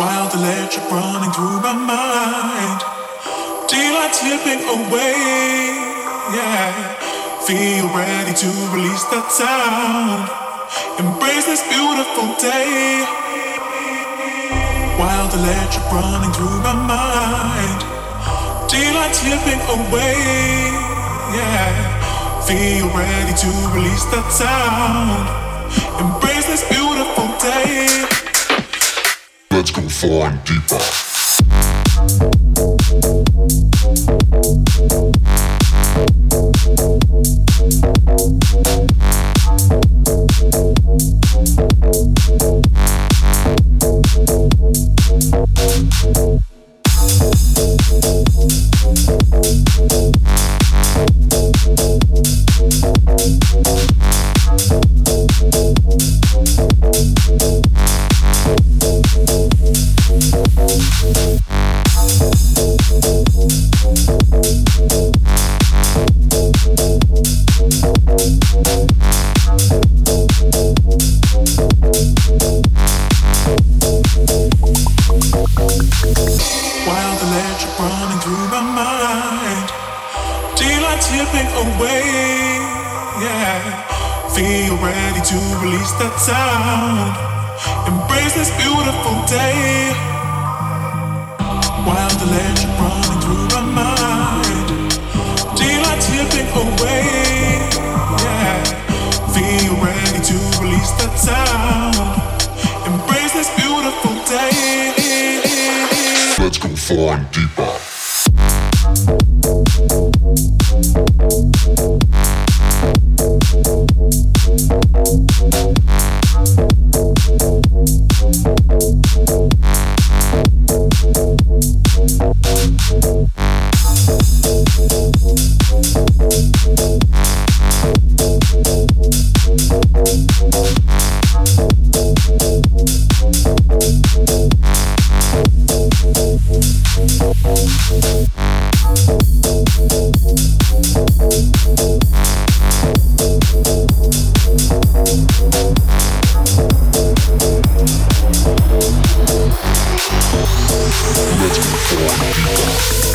Wild electric running through my mind. Daylight slipping away. Yeah. Feel ready to release that sound. Embrace this beautiful day. Wild electric running through my mind. Daylight slipping away. Yeah. Feel ready to release that sound. Embrace this beautiful day. Let's go far and deeper. That sound, embrace this beautiful day. Wild electric running through my mind. Daylight slipping away. Yeah, feel ready to release that sound. Embrace this beautiful day. Let's go far and deeper. Let's go far and deeper.